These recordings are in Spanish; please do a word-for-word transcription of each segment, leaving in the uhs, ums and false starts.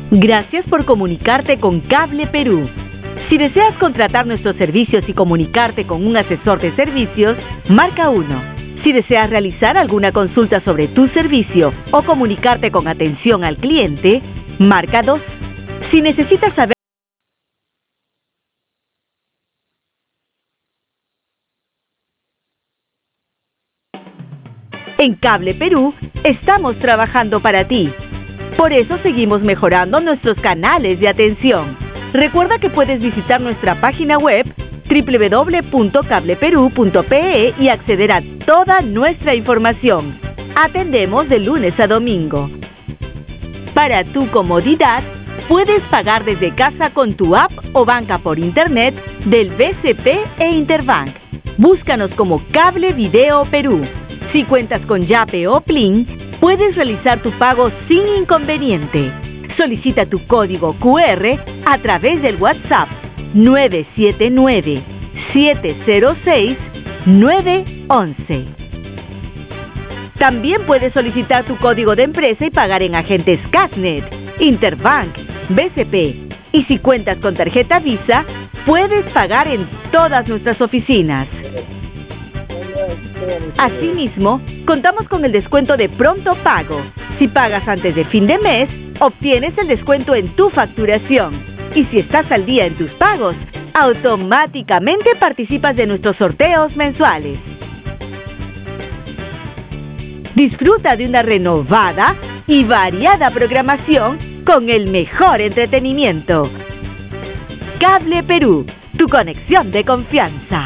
Gracias por comunicarte con Cable Perú. Si deseas contratar nuestros servicios y comunicarte con un asesor de servicios, marca uno. Si deseas realizar alguna consulta sobre tu servicio o comunicarte con atención al cliente, marca dos. Si necesitas saber En Cable Perú, estamos trabajando para ti. Por eso seguimos mejorando nuestros canales de atención. Recuerda que puedes visitar nuestra página web doble u doble u doble u punto cable perú punto pe e y acceder a toda nuestra información. Atendemos de lunes a domingo. Para tu comodidad, puedes pagar desde casa con tu app o banca por internet del B C P e Interbank. Búscanos como Cable Video Perú. Si cuentas con Yape o Plin, puedes realizar tu pago sin inconveniente. Solicita tu código cu erre a través del WhatsApp nueve siete nueve, siete cero seis, nueve once. También puedes solicitar tu código de empresa y pagar en agentes Casnet, Interbank, B C P. Y si cuentas con tarjeta Visa, puedes pagar en todas nuestras oficinas. Asimismo, contamos con el descuento de pronto pago. Si pagas antes de fin de mes, obtienes el descuento en tu facturación. Y si estás al día en tus pagos, automáticamente participas de nuestros sorteos mensuales. Disfruta de una renovada y variada programación con el mejor entretenimiento. Cable Perú, tu conexión de confianza.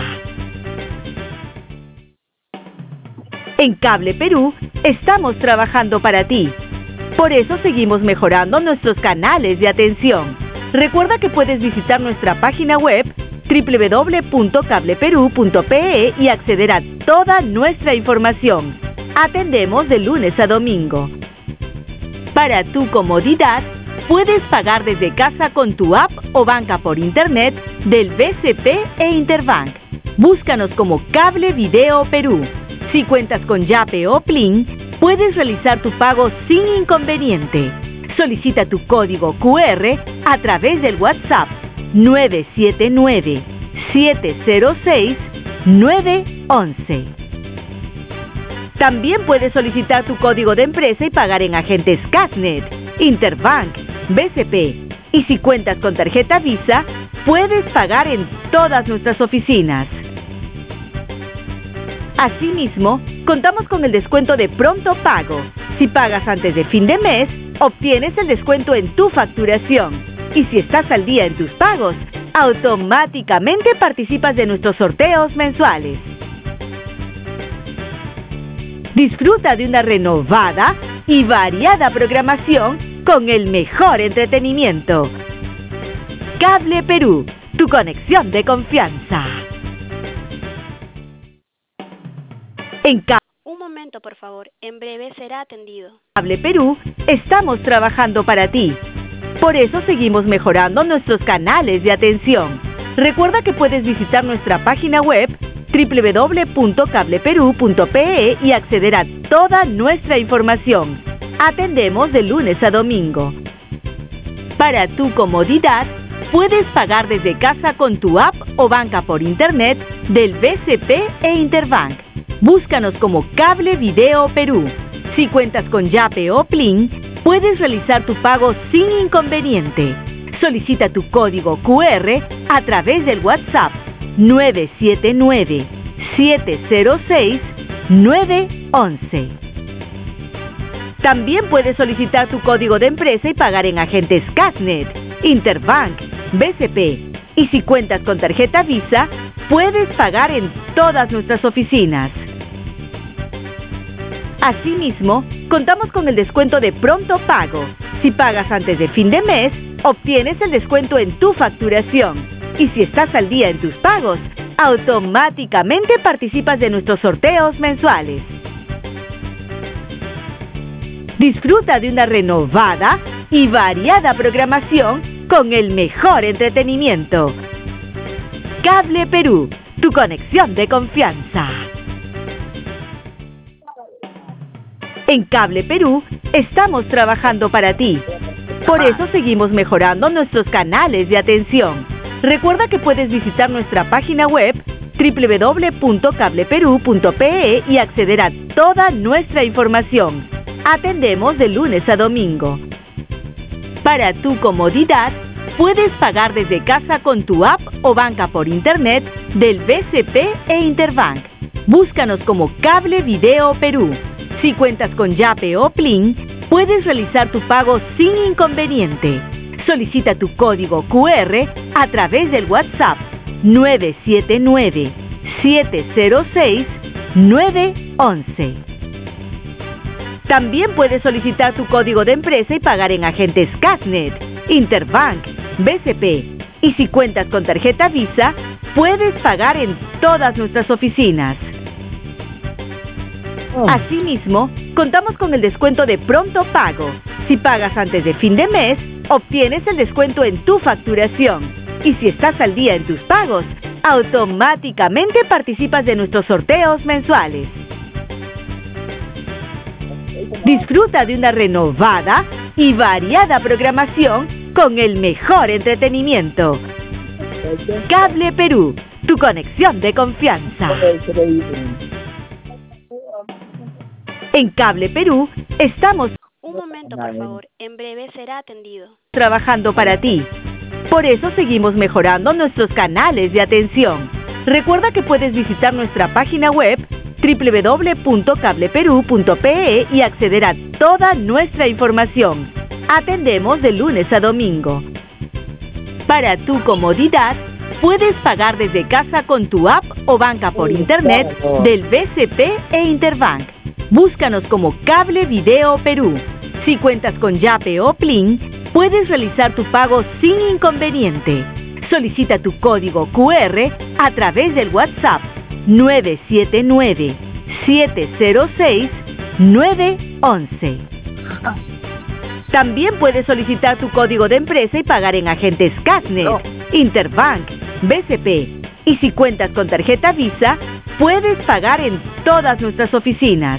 En Cable Perú, estamos trabajando para ti. Por eso seguimos mejorando nuestros canales de atención. Recuerda que puedes visitar nuestra página web doble u doble u doble u punto cable perú punto pe e y acceder a toda nuestra información. Atendemos de lunes a domingo. Para tu comodidad, puedes pagar desde casa con tu app o banca por internet del B C P e Interbank. Búscanos como Cable Video Perú. Si cuentas con Yape o Plin, puedes realizar tu pago sin inconveniente. Solicita tu código cu erre a través del WhatsApp nueve siete nueve, siete cero seis, nueve once. También puedes solicitar tu código de empresa y pagar en agentes Casnet, Interbank, B C P. Y si cuentas con tarjeta Visa, puedes pagar en todas nuestras oficinas. Asimismo, contamos con el descuento de pronto pago. Si pagas antes de fin de mes, obtienes el descuento en tu facturación. Y si estás al día en tus pagos, automáticamente participas de nuestros sorteos mensuales. Disfruta de una renovada y variada programación con el mejor entretenimiento. Cable Perú, tu conexión de confianza. En Cable Un momento, por favor. En breve será atendido. Cable Perú, estamos trabajando para ti. Por eso seguimos mejorando nuestros canales de atención. Recuerda que puedes visitar nuestra página web doble u doble u doble u punto cable perú punto pe e y acceder a toda nuestra información. Atendemos de lunes a domingo. Para tu comodidad, puedes pagar desde casa con tu app o banca por internet del B C P e Interbank. Búscanos como Cable Video Perú. Si cuentas con Yape o Plin, puedes realizar tu pago sin inconveniente. Solicita tu código cu erre a través del WhatsApp nueve siete nueve, siete cero seis, nueve once. También puedes solicitar tu código de empresa y pagar en agentes Casnet, Interbank, B C P. Y si cuentas con tarjeta Visa, puedes pagar en todas nuestras oficinas. Asimismo, contamos con el descuento de pronto pago. Si pagas antes de fin de mes, obtienes el descuento en tu facturación. Y si estás al día en tus pagos, automáticamente participas de nuestros sorteos mensuales. Disfruta de una renovada y variada programación con el mejor entretenimiento. Cable Perú, tu conexión de confianza. En Cable Perú, estamos trabajando para ti. Por eso seguimos mejorando nuestros canales de atención. Recuerda que puedes visitar nuestra página web doble u doble u doble u punto cable perú punto pe e y acceder a toda nuestra información. Atendemos de lunes a domingo. Para tu comodidad, puedes pagar desde casa con tu app o banca por internet del B C P e Interbank. Búscanos como Cable Video Perú. Si cuentas con Yape o Plin, puedes realizar tu pago sin inconveniente. Solicita tu código cu erre a través del WhatsApp nueve siete nueve, siete cero seis, nueve once. También puedes solicitar tu código de empresa y pagar en agentes Casnet, Interbank, B C P. Y si cuentas con tarjeta Visa, puedes pagar en todas nuestras oficinas. Asimismo, contamos con el descuento de pronto pago. Si pagas antes de fin de mes, obtienes el descuento en tu facturación. Y si estás al día en tus pagos, automáticamente participas de nuestros sorteos mensuales. Disfruta de una renovada y variada programación con el mejor entretenimiento. Cable Perú, tu conexión de confianza. En Cable Perú estamos Un momento, por favor. En breve será atendido. trabajando para ti. Por eso seguimos mejorando nuestros canales de atención. Recuerda que puedes visitar nuestra página web doble u doble u doble u punto cable perú punto pe e y acceder a toda nuestra información. Atendemos de lunes a domingo. Para tu comodidad, puedes pagar desde casa con tu app o banca por internet del B C P e Interbank. Búscanos como Cable Video Perú. Si cuentas con Yape o Plin, puedes realizar tu pago sin inconveniente. Solicita tu código cu erre a través del WhatsApp nueve siete nueve, siete cero seis, nueve once. También puedes solicitar tu código de empresa y pagar en agentes Casnet, Interbank, B C P. Y si cuentas con tarjeta Visa, puedes pagar en todas nuestras oficinas.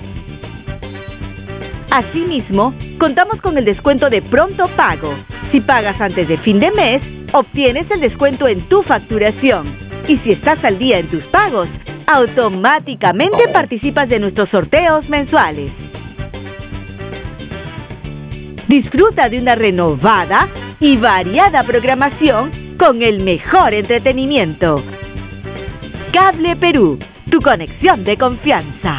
Asimismo, contamos con el descuento de pronto pago. Si pagas antes de fin de mes, obtienes el descuento en tu facturación. Y si estás al día en tus pagos, automáticamente participas de nuestros sorteos mensuales. Disfruta de una renovada y variada programación con el mejor entretenimiento. Cable Perú, tu conexión de confianza.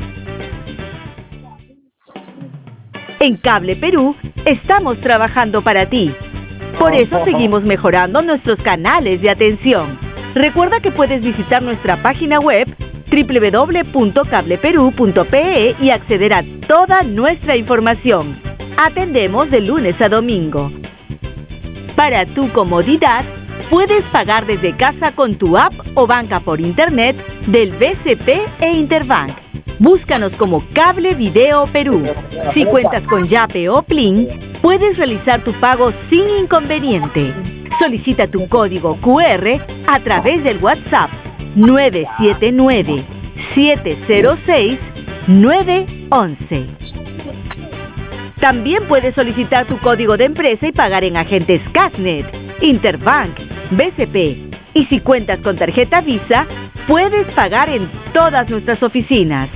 En Cable Perú estamos trabajando para ti. Por eso seguimos mejorando nuestros canales de atención. Recuerda que puedes visitar nuestra página web doble u doble u doble u punto cable perú punto pe e y acceder a toda nuestra información. Atendemos de lunes a domingo. Para tu comodidad, puedes pagar desde casa con tu app o banca por internet del B C P e Interbank. Búscanos como Cable Video Perú. Si cuentas con Yape o Plin, puedes realizar tu pago sin inconveniente. Solicita tu código cu erre a través del WhatsApp nueve siete nueve, siete cero seis, nueve once. También puedes solicitar tu código de empresa y pagar en agentes Casnet, Interbank, B C P. Y si cuentas con tarjeta Visa, puedes pagar en todas nuestras oficinas.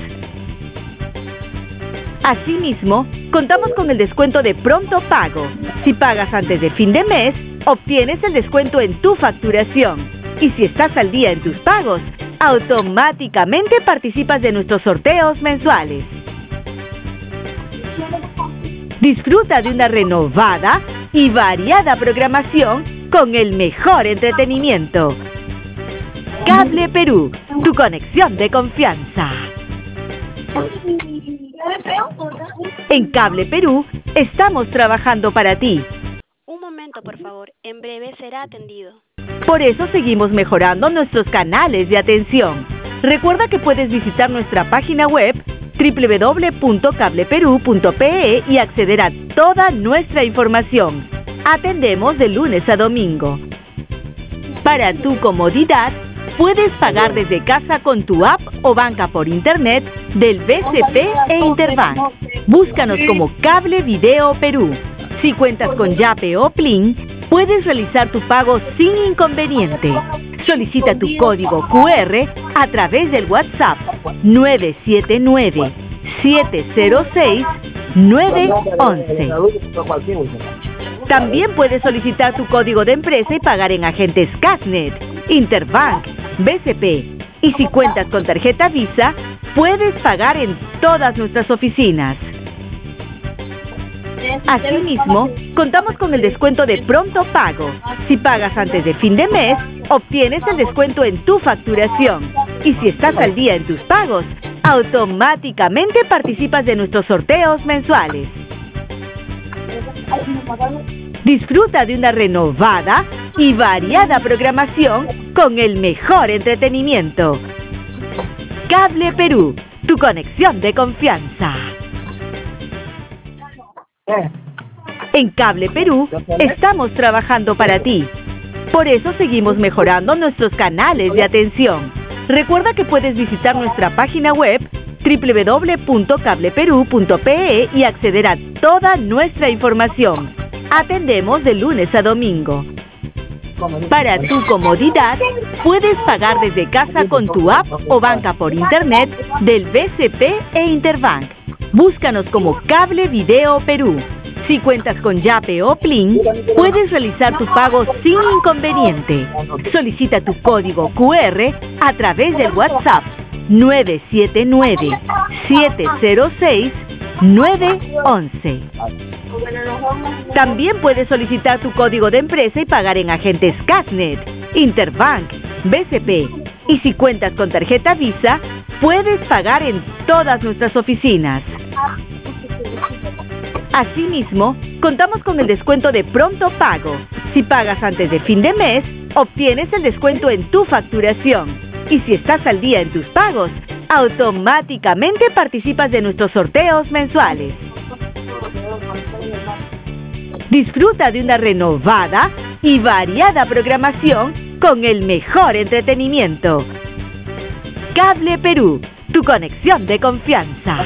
Asimismo, contamos con el descuento de pronto pago. Si pagas antes de fin de mes, obtienes el descuento en tu facturación. Y si estás al día en tus pagos, automáticamente participas de nuestros sorteos mensuales. Disfruta de una renovada y variada programación con el mejor entretenimiento. Cable Perú, tu conexión de confianza. En Cable Perú estamos trabajando para ti. Un momento, por favor. En breve será atendido. Por eso seguimos mejorando nuestros canales de atención. Recuerda que puedes visitar nuestra página web doble u doble u doble u punto cable perú punto pe e y acceder a toda nuestra información. Atendemos de lunes a domingo. Para tu comodidad, puedes pagar desde casa con tu app o banca por internet del B C P e Interbank. Búscanos como Cable Video Perú. Si cuentas con Yape o Plin, puedes realizar tu pago sin inconveniente. Solicita tu código Q R a través del WhatsApp nueve siete nueve, siete cero seis, nueve uno uno. También puedes solicitar tu código de empresa y pagar en agentes Cashnet, Interbank, B C P. Y si cuentas con tarjeta Visa, puedes pagar en todas nuestras oficinas. Asimismo, contamos con el descuento de pronto pago. Si pagas antes de fin de mes, obtienes el descuento en tu facturación. Y si estás al día en tus pagos, automáticamente participas de nuestros sorteos mensuales. Disfruta de una renovada y variada programación con el mejor entretenimiento. Cable Perú, tu conexión de confianza. En Cable Perú estamos trabajando para ti. Por eso seguimos mejorando nuestros canales de atención. Recuerda que puedes visitar nuestra página web doble u doble u doble u punto cable perú punto pe e y acceder a toda nuestra información. Atendemos de lunes a domingo. Para tu comodidad, puedes pagar desde casa con tu app o banca por internet del B C P e Interbank. Búscanos como Cable Video Perú. Si cuentas con Yape o Plin, puedes realizar tu pago sin inconveniente. Solicita tu código Q R a través del WhatsApp nueve siete nueve, siete cero seis, nueve uno uno. También puedes solicitar tu código de empresa y pagar en agentes Cashnet, Interbank, B C P. Y si cuentas con tarjeta Visa, puedes pagar en todas nuestras oficinas. Asimismo, contamos con el descuento de pronto pago. Si pagas antes de fin de mes, obtienes el descuento en tu facturación. Y si estás al día en tus pagos, automáticamente participas de nuestros sorteos mensuales. Disfruta de una renovada y variada programación con el mejor entretenimiento. Cable Perú, tu conexión de confianza.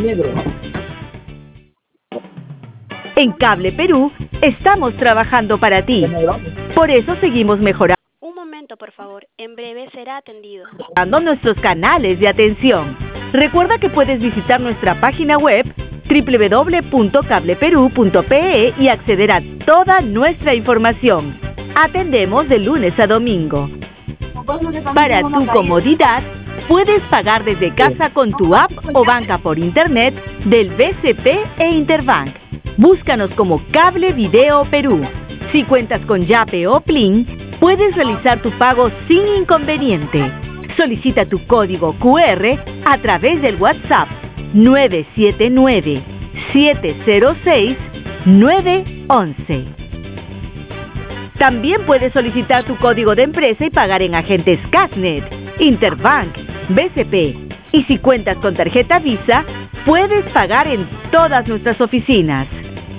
En Cable Perú estamos trabajando para ti. Por eso seguimos mejorando Un momento, por favor. En breve será atendido. nuestros canales de atención. Recuerda que puedes visitar nuestra página web doble u doble u doble u punto cable perú punto pe e y acceder a toda nuestra información. Atendemos de lunes a domingo. Para tu comodidad, puedes pagar desde casa con tu app o banca por internet del B C P e Interbank. Búscanos como Cable Video Perú. Si cuentas con Yape o Plin, puedes realizar tu pago sin inconveniente. Solicita tu código Q R a través del WhatsApp nueve siete nueve, siete cero seis, nueve uno uno. También puedes solicitar tu código de empresa y pagar en agentes Cashnet, Interbank, B C P. Y si cuentas con tarjeta Visa, puedes pagar en todas nuestras oficinas.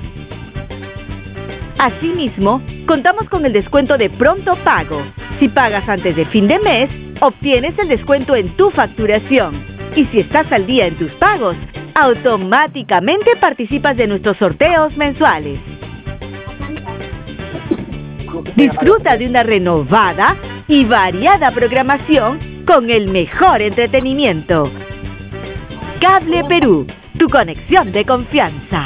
Asimismo, contamos con el descuento de pronto pago. Si pagas antes de fin de mes, obtienes el descuento en tu facturación. Y si estás al día en tus pagos, automáticamente participas de nuestros sorteos mensuales. Disfruta de una renovada y variada programación con el mejor entretenimiento. Cable Perú, tu conexión de confianza.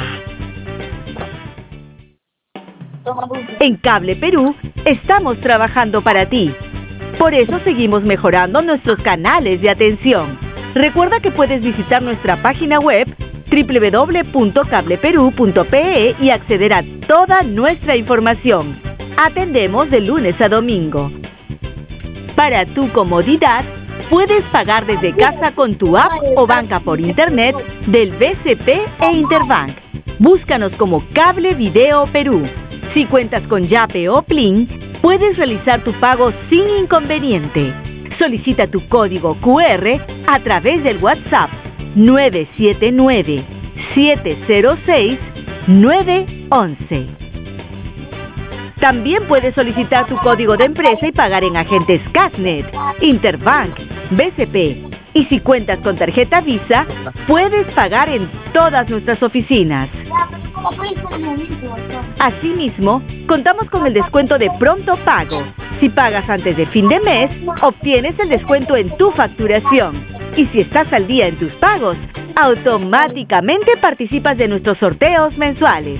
En Cable Perú estamos trabajando para ti. Por eso seguimos mejorando nuestros canales de atención. Recuerda que puedes visitar nuestra página web doble u doble u doble u punto cable perú punto pe e y acceder a toda nuestra información. Atendemos de lunes a domingo. Para tu comodidad, puedes pagar desde casa con tu app o banca por internet del B C P e Interbank. Búscanos como Cable Video Perú. Si cuentas con Yape o Plin, puedes realizar tu pago sin inconveniente. Solicita tu código Q R a través del WhatsApp nueve siete nueve, siete cero seis, nueve uno uno. También puedes solicitar tu código de empresa y pagar en agentes Cashnet, Interbank, B C P. Y si cuentas con tarjeta Visa, puedes pagar en todas nuestras oficinas. Asimismo, contamos con el descuento de pronto pago. Si pagas antes de fin de mes, obtienes el descuento en tu facturación. Y si estás al día en tus pagos, automáticamente participas de nuestros sorteos mensuales.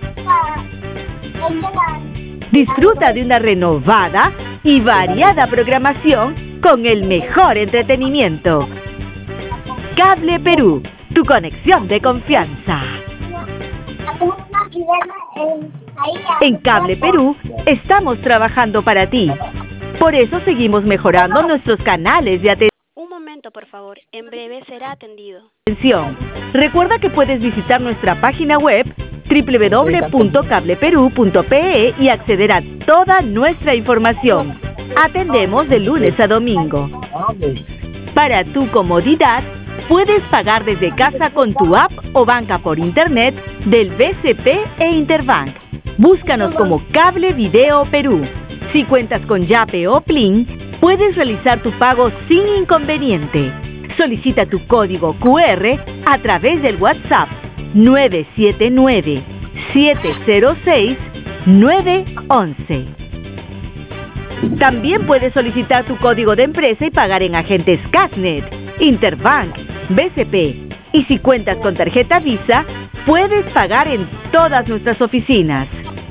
Disfruta de una renovada y variada programación con el mejor entretenimiento. Cable Perú, tu conexión de confianza. En Cable Perú estamos trabajando para ti. Por eso seguimos mejorando nuestros canales de atención. Un momento, por favor. En breve será atendido. Recuerda que puedes visitar nuestra página web doble u doble u doble u punto cable perú punto pe e y acceder a toda nuestra información. Atendemos de lunes a domingo. Para tu comodidad, puedes pagar desde casa con tu app o banca por internet del B C P e Interbank. Búscanos como Cable Video Perú. Si cuentas con Yape o Plin, puedes realizar tu pago sin inconveniente. Solicita tu código cu erre a través del WhatsApp nueve siete nueve, siete cero seis, nueve once. También puedes solicitar tu código de empresa y pagar en agentes Casnet, Interbank, B C P. Y si cuentas con tarjeta Visa, puedes pagar en todas nuestras oficinas.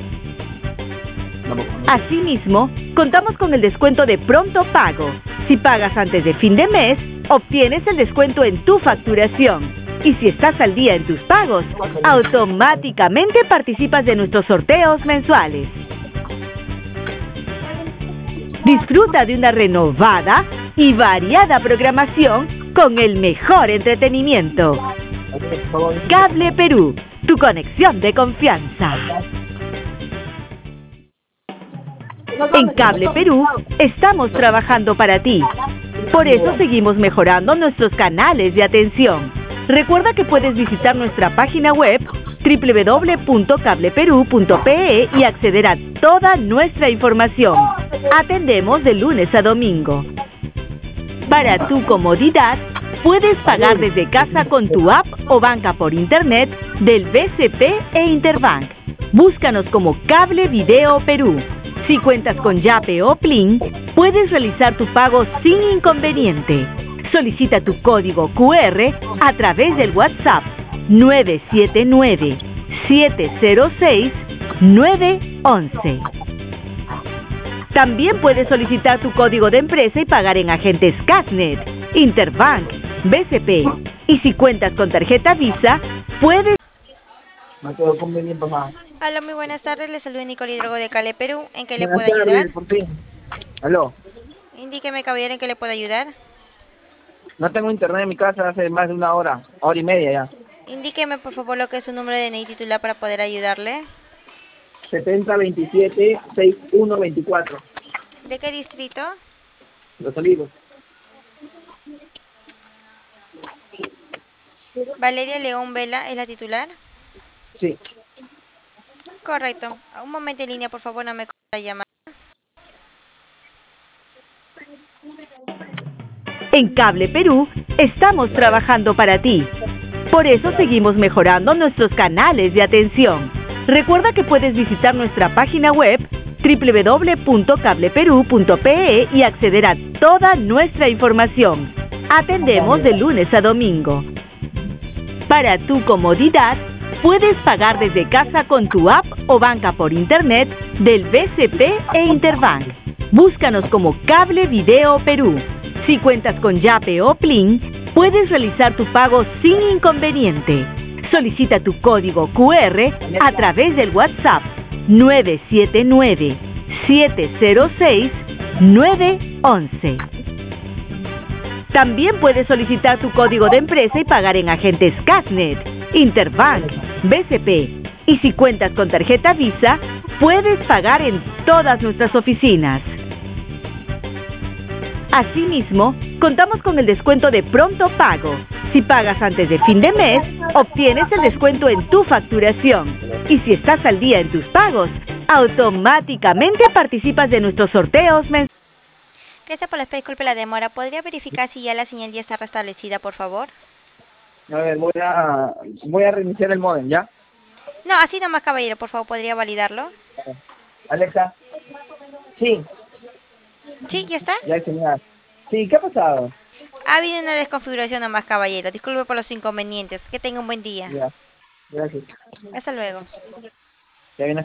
Asimismo, contamos con el descuento de pronto pago. Si pagas antes de fin de mes, obtienes el descuento en tu facturación. Y si estás al día en tus pagos, automáticamente participas de nuestros sorteos mensuales. Disfruta de una renovada y variada programación con el mejor entretenimiento. Cable Perú, tu conexión de confianza. En Cable Perú estamos trabajando para ti. Por eso seguimos mejorando nuestros canales de atención. Recuerda que puedes visitar nuestra página web doble u doble u doble u punto cable perú punto pe e y acceder a toda nuestra información. Atendemos de lunes a domingo. Para tu comodidad, puedes pagar desde casa con tu app o banca por internet del B C P e Interbank. Búscanos como Cable Video Perú. Si cuentas con Yape o Plin, puedes realizar tu pago sin inconveniente. Solicita tu código cu erre a través del WhatsApp nueve siete nueve, siete cero seis, nueve once. También puedes solicitar tu código de empresa y pagar en agentes Casnet, Interbank, B C P. Y si cuentas con tarjeta Visa, puedes... Hola, muy buenas tardes. Le saluda Nicole Hidrogo de Cable Perú. ¿En qué le Buenas puedo ayudar? tardes, por fin. Aló. Indíqueme, caballero, en qué le puedo ayudar. No tengo internet en mi casa hace más de una hora, hora y media ya. Indíqueme, por favor, lo que es su número de D N I titular para poder ayudarle. setenta veintisiete sesenta y uno veinticuatro. ¿De qué distrito? Los Olivos. Valeria León Vela es la titular. Sí. Correcto. Un momento en línea, por favor, no me corte la llamada. En Cable Perú estamos trabajando para ti. Por eso seguimos mejorando nuestros canales de atención. Recuerda que puedes visitar nuestra página web doble u doble u doble u punto cable perú punto pe e y acceder a toda nuestra información. Atendemos de lunes a domingo. Para tu comodidad, puedes pagar desde casa con tu app o banca por internet del B C P e Interbank. Búscanos como Cable Video Perú. Si cuentas con Yape o Plin, puedes realizar tu pago sin inconveniente. Solicita tu código cu erre a través del WhatsApp nueve siete nueve, siete cero seis, nueve once. También puedes solicitar tu código de empresa y pagar en agentes Casnet, Interbank, B C P. Y si cuentas con tarjeta Visa, puedes pagar en todas nuestras oficinas. Asimismo, contamos con el descuento de pronto pago. Si pagas antes de fin de mes, obtienes el descuento en tu facturación. Y si estás al día en tus pagos, automáticamente participas de nuestros sorteos mensuales. Gracias por la espera, disculpe la demora. ¿Podría verificar si ya la señal ya está restablecida, por favor? A ver, voy a, voy a reiniciar el módem, ¿ya? No, así nomás, caballero, por favor, ¿podría validarlo? Alexa. Sí, Sí, ¿ya está? ya señora. Sí, ¿qué ha pasado? Ha habido una desconfiguración nomás, caballero. Disculpe por los inconvenientes. Que tenga un buen día. Ya, gracias. Hasta luego. Ya viene.